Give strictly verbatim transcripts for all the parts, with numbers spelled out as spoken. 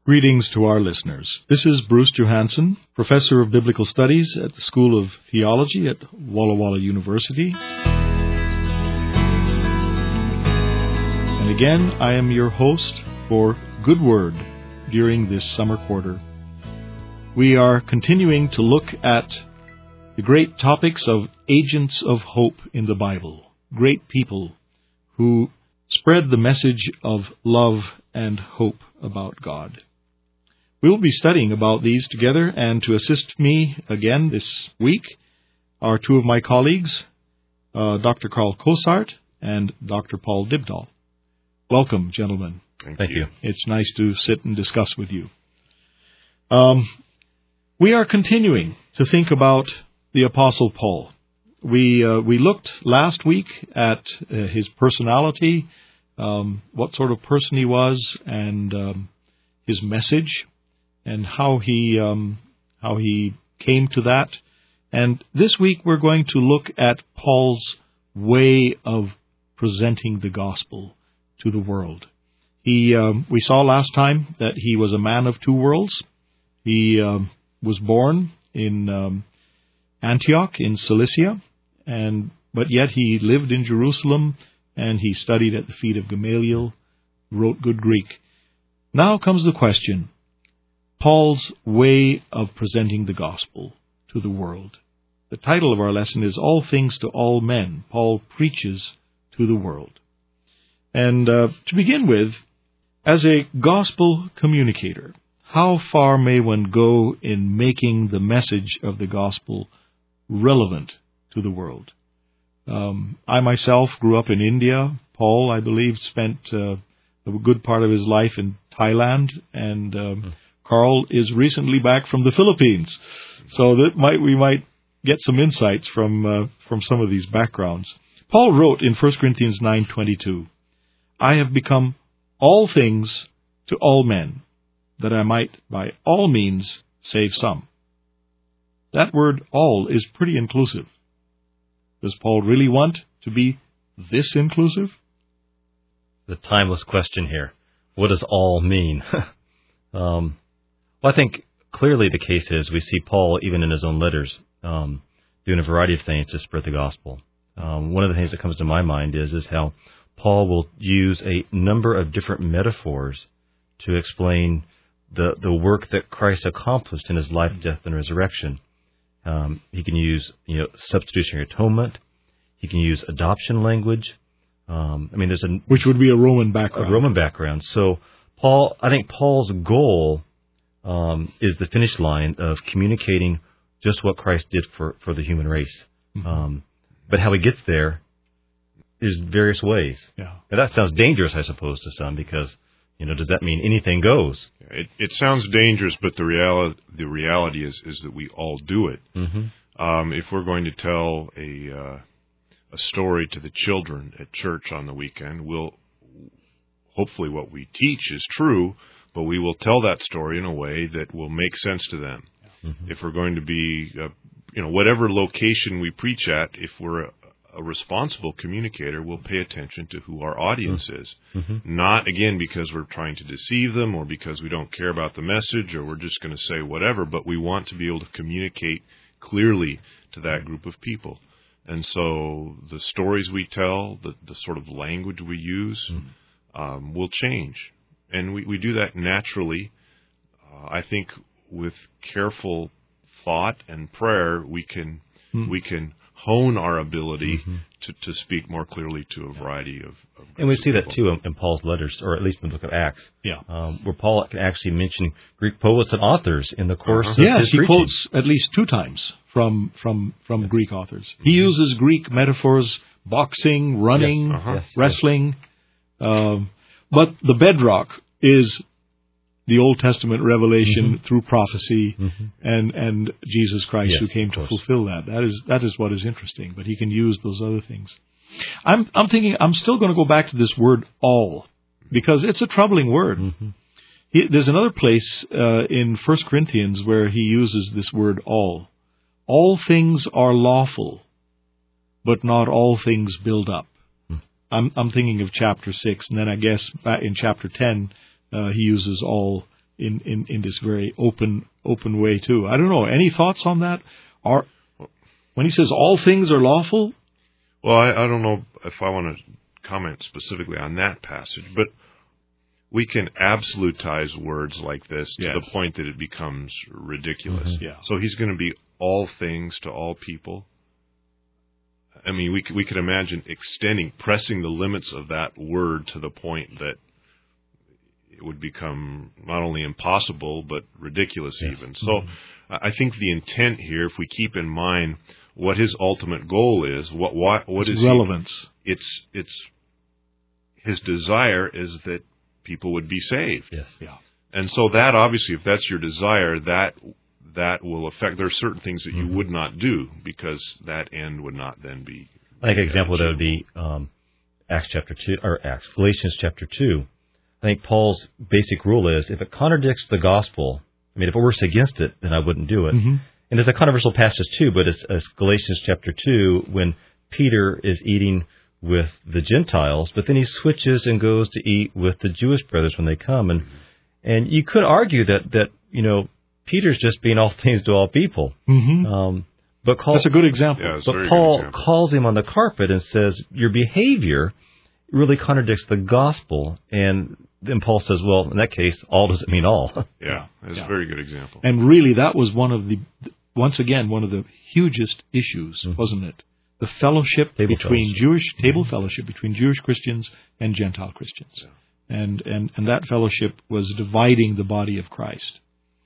Greetings to our listeners. This is Bruce Johansson, Professor of Biblical Studies at the School of Theology at Walla Walla University. And again, I am your host for Good Word during this summer quarter. We are continuing to look at the great topics of agents of hope in the Bible, great people who spread the message of love and hope about God. We will be studying about these together, and to assist me again this week are two of my colleagues, uh, Doctor Carl Cosart and Doctor Paul Dibdahl. Welcome, gentlemen. Thank, Thank you. you. It's nice to sit and discuss with you. Um, we are continuing to think about the Apostle Paul. We uh, we looked last week at uh, his personality, um, what sort of person he was, and um, his message, and how he um, how he came to that. And this week we're going to look at Paul's way of presenting the gospel to the world. He um, we saw last time that he was a man of two worlds. He um, was born in um, Antioch in Cilicia, and but yet he lived in Jerusalem, and he studied at the feet of Gamaliel, wrote good Greek. Now comes the question: Paul's way of presenting the gospel to the world. The title of our lesson is All Things to All Men. Paul preaches to the world. And uh, to begin with, as a gospel communicator, how far may one go in making the message of the gospel relevant to the world? Um, I myself grew up in India. Paul, I believe, spent uh, a good part of his life in Thailand, and um, Carl is recently back from the Philippines, so that might we might get some insights from uh, from some of these backgrounds. Paul wrote in First Corinthians nine twenty-two, "I have become all things to all men, that I might by all means save some." That word "all" is pretty inclusive. Does Paul really want to be this inclusive? The timeless question here. What does all mean? um Well, I think clearly the case is we see Paul, even in his own letters, um, doing a variety of things to spread the gospel. Um, one of the things that comes to my mind is, is how Paul will use a number of different metaphors to explain the, the work that Christ accomplished in his life, death, and resurrection. Um, he can use, you know, substitutionary atonement. He can use adoption language. Um, I mean, there's a which would be a Roman background. A Roman background. So, Paul, I think Paul's goal Um, is the finish line of communicating just what Christ did for, for the human race. Mm-hmm. Um, but how he gets there is various ways. Yeah. Now, that sounds dangerous, I suppose, to some, because, you know, does that mean anything goes? It, it sounds dangerous, but the reality the reality is is that we all do it. Mm-hmm. Um, if we're going to tell a uh, a story to the children at church on the weekend, we'll hopefully what we teach is true. But we will tell that story in a way that will make sense to them. Mm-hmm. If we're going to be, uh, you know, whatever location we preach at, if we're a, a responsible communicator, we'll pay attention to who our audience mm-hmm. is. Mm-hmm. Not, again, because we're trying to deceive them or because we don't care about the message or we're just going to say whatever, but we want to be able to communicate clearly to that group of people. And so the stories we tell, the, the sort of language we use mm-hmm. um, will change. And we, we do that naturally. Uh, I think with careful thought and prayer, we can mm. we can hone our ability mm-hmm. to, to speak more clearly to a variety of, of and we see people. that too in, in Paul's letters, or at least in the book of Acts. Yeah, um, where Paul can actually mention Greek poets and authors in the course uh-huh. of yes, his he preaching. quotes at least two times from from from yes. Greek authors. Mm-hmm. He uses Greek metaphors: boxing, running, yes. Uh-huh. yes. wrestling. Um, But the bedrock is the Old Testament revelation mm-hmm. through prophecy mm-hmm. and, and Jesus Christ yes, who came to fulfill that. That is that is what is interesting. But he can use those other things. I'm I'm thinking I'm still going to go back to this word "all" because it's a troubling word. Mm-hmm. He, there's another place uh, in First Corinthians where he uses this word "all." All things are lawful, but not all things build up. I'm, I'm thinking of chapter six, and then I guess back in chapter ten, uh, he uses all in, in, in this very open open way too. I don't know. Any thoughts on that? Are when he says all things are lawful? Well, I, I don't know if I want to comment specifically on that passage, but we can absolutize words like this to yes. the point that it becomes ridiculous. Mm-hmm. Yeah. So he's going to be all things to all people. I mean, we could, we could imagine extending, pressing the limits of that word to the point that it would become not only impossible, but ridiculous yes. even. So mm-hmm. I think the intent here, if we keep in mind what his ultimate goal is, what what, what it's is relevance? He, it's it's his desire is that people would be saved. Yes. Yeah. And so that obviously, if that's your desire, that that will affect. There are certain things that mm-hmm. you would not do because that end would not then be. I think an example that would be um, Acts chapter two or Acts Galatians chapter two. I think Paul's basic rule is if it contradicts the gospel, I mean, if it works against it, then I wouldn't do it. Mm-hmm. And there's a controversial passage too, but it's, it's Galatians chapter two when Peter is eating with the Gentiles, but then he switches and goes to eat with the Jewish brothers when they come. And and you could argue that, that you know, Peter's just being all things to all people. Mm-hmm. Um, but call, That's a good example. Yeah, but Paul calls him on the carpet and says, your behavior really contradicts the gospel. And then Paul says, well, in that case, all doesn't mean all. Yeah, that's yeah. a very good example. And really, that was one of the, once again, one of the hugest issues, mm-hmm. wasn't it? The fellowship table between fellowship. Jewish, table mm-hmm. fellowship between Jewish Christians and Gentile Christians. Yeah. And, and, and that fellowship was dividing the body of Christ.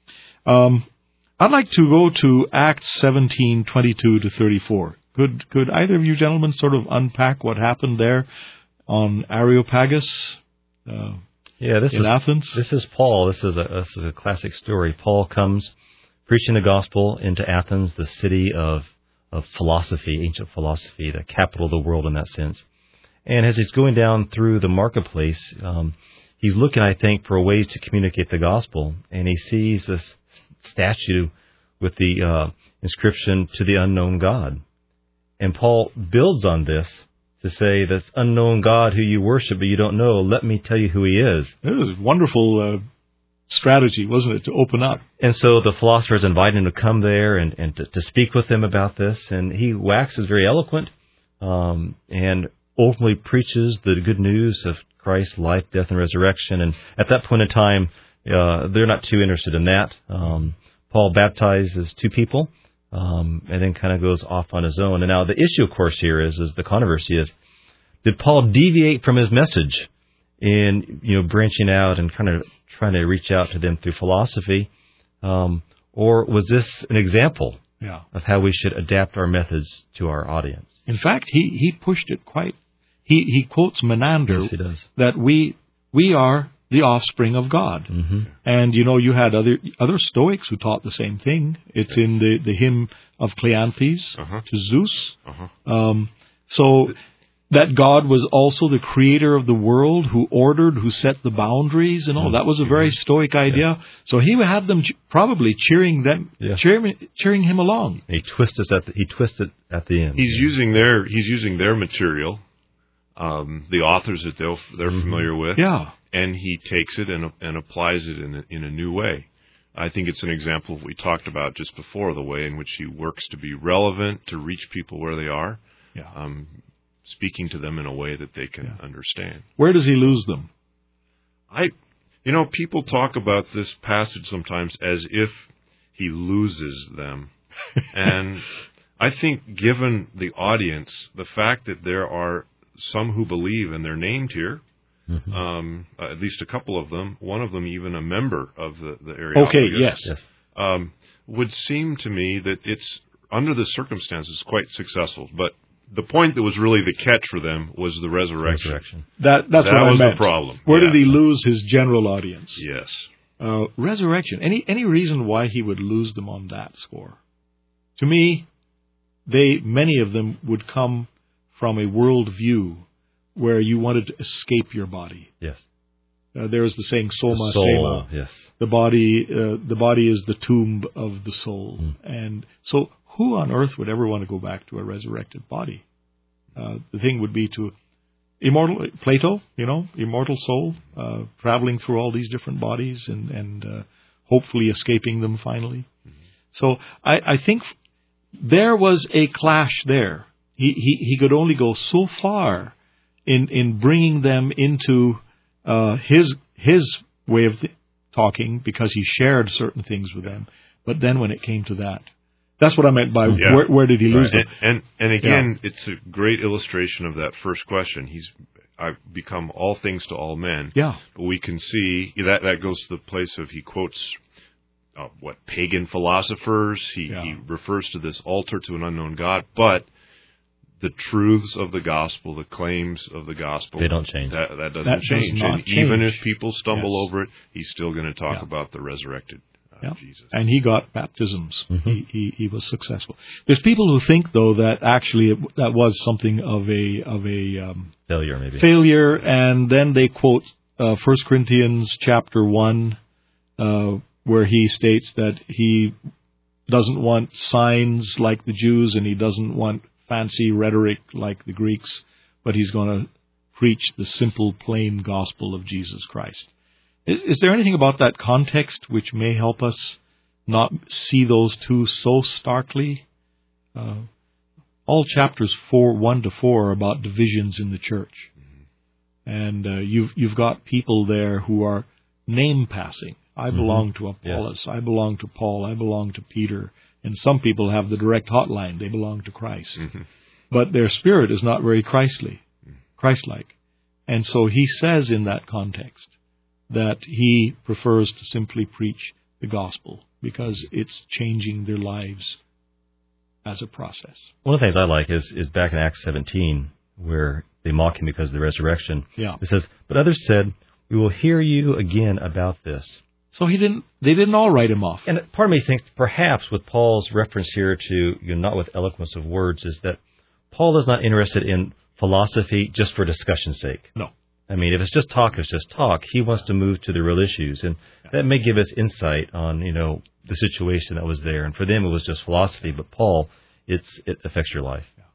Um, I'd like to go to Acts seventeen, twenty-two to thirty-four. Could, could either of you gentlemen sort of unpack what happened there on Areopagus uh, yeah, this in is, Athens? This is Paul. This is, a, this is a classic story. Paul comes preaching the gospel into Athens, the city of, of philosophy, ancient philosophy, the capital of the world in that sense. And as he's going down through the marketplace, um, he's looking, I think, for ways to communicate the gospel. And he sees this statue with the uh, inscription, to the unknown God. And Paul builds on this to say, this unknown God who you worship but you don't know, let me tell you who he is. It was a wonderful uh, strategy, wasn't it, to open up. And so the philosophers invite him to come there and, and to, to speak with them about this. And he waxes very eloquent um, and ultimately preaches the good news of Christ's life, death, and resurrection. And at that point in time, uh, they're not too interested in that. Um, Paul baptizes two people. Um, and then kind of goes off on his own. And now the issue, of course, here is, is the controversy is, did Paul deviate from his message in, you know, branching out and kind of trying to reach out to them through philosophy? Um, or was this an example yeah. of how we should adapt our methods to our audience? In fact, he, he pushed it quite, he, he quotes Menander yes, he does. that we, we are the offspring of God. Mm-hmm. And, you know, you had other other Stoics who taught the same thing. It's yes. in the, the hymn of Cleanthes uh-huh. to Zeus. Uh-huh. Um, so that God was also the creator of the world, who ordered, who set the boundaries and all. Mm-hmm. That was a very Stoic idea. Yes. So he would have them ch- probably cheering them, yes. cheering, cheering him along. He twisted at the, he twisted at the end. He's yeah. using their he's using their material, um, the authors that they'll, they're mm-hmm. familiar with. Yeah. And he takes it and, and applies it in a, in a new way. I think it's an example of what we talked about just before, the way in which he works to be relevant, to reach people where they are, yeah. um, speaking to them in a way that they can yeah. understand. Where does he lose them? I, you know, people talk about this passage sometimes as if he loses them. And I think given the audience, the fact that there are some who believe and they're named here, Mm-hmm. Um, uh, at least a couple of them, one of them even a member of the, the area. Okay, yes. yes. Um, would seem to me that it's, under the circumstances, quite successful. But the point that was really the catch for them was the resurrection. resurrection. That, that's that what was I meant. the problem. Where yeah. did he lose his general audience? Yes. Uh, resurrection. Any any reason why he would lose them on that score? To me, they many of them would come from a worldview where you wanted to escape your body. Yes. Uh, there is the saying, soma, the soul, sema. Yes. The body, uh, the body is the tomb of the soul. Mm. And so who on earth would ever want to go back to a resurrected body? Uh, the thing would be to immortal Plato, you know, immortal soul, uh, traveling through all these different bodies and, and uh, hopefully escaping them finally. Mm-hmm. So I, I think there was a clash there. He, he, he could only go so far in, in bringing them into uh, his his way of th- talking because he shared certain things with them. But then when it came to that, that's what I meant by yeah. where, where did he lose right. them? And, and and again, yeah. it's a great illustration of that first question. He's I've become all things to all men. Yeah. But we can see that that goes to the place of he quotes uh, what pagan philosophers. He, yeah. he refers to this altar to an unknown God, but the truths of the gospel, the claims of the gospel, they don't change. That, that doesn't that change. Does and change. Even if people stumble yes. over it, he's still going to talk yeah. about the resurrected uh, yeah. Jesus. And he got baptisms. Mm-hmm. He, he he was successful. There's people who think though that actually it, that was something of a of a um, failure, maybe failure, and then they quote uh, First Corinthians chapter one, uh, where he states that he doesn't want signs like the Jews, and he doesn't want fancy rhetoric like the Greeks, but he's going to preach the simple, plain gospel of Jesus Christ. Is, is there anything about that context which may help us not see those two so starkly? Uh, all chapters four, one to four are about divisions in the church, and uh, you've you've got people there who are name passing. I belong mm-hmm. to Apollos. Yes. I belong to Paul. I belong to Peter. And some people have the direct hotline. They belong to Christ. Mm-hmm. But their spirit is not very Christly, Christ-like. And so he says in that context that he prefers to simply preach the gospel because it's changing their lives as a process. One of the things I like is, is back in Acts seventeen, where they mock him because of the resurrection. Yeah. It says, but others said, we will hear you again about this. So he didn't. They didn't all write him off. And part of me thinks perhaps with Paul's reference here to, you know, not with eloquence of words, is that Paul is not interested in philosophy just for discussion's sake. No. I mean, if it's just talk, it's just talk. He wants to move to the real issues, and yeah. that may give us insight on, you know, the situation that was there. And for them, it was just philosophy. But Paul, it's it affects your life. Yeah.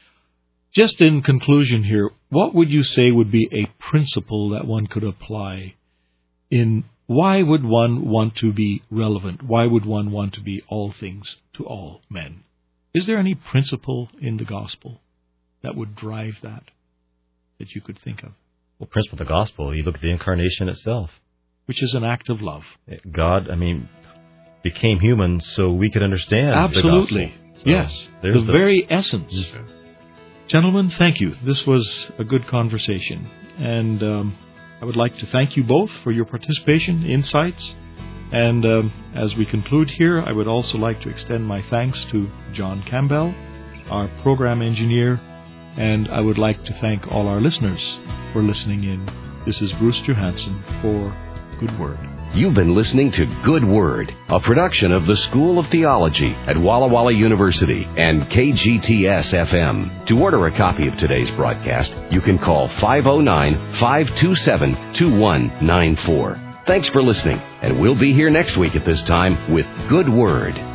Just in conclusion here, what would you say would be a principle that one could apply in why would one want to be relevant? Why would one want to be all things to all men? Is there any principle in the gospel that would drive that, that you could think of? Well, principle of the gospel, you look at the incarnation itself. Which is an act of love. God, I mean, became human so we could understand Absolutely. the gospel. So yes, the, the very essence. Mm-hmm. Gentlemen, thank you. This was a good conversation. And um, I would like to thank you both for your participation, insights. And um, as we conclude here, I would also like to extend my thanks to John Campbell, our program engineer, and I would like to thank all our listeners for listening in. This is Bruce Johansson for Good Word. You've been listening to Good Word, a production of the School of Theology at Walla Walla University and K G T S F M. To order a copy of today's broadcast, you can call five oh nine, five two seven, two one nine four. Thanks for listening, and we'll be here next week at this time with Good Word.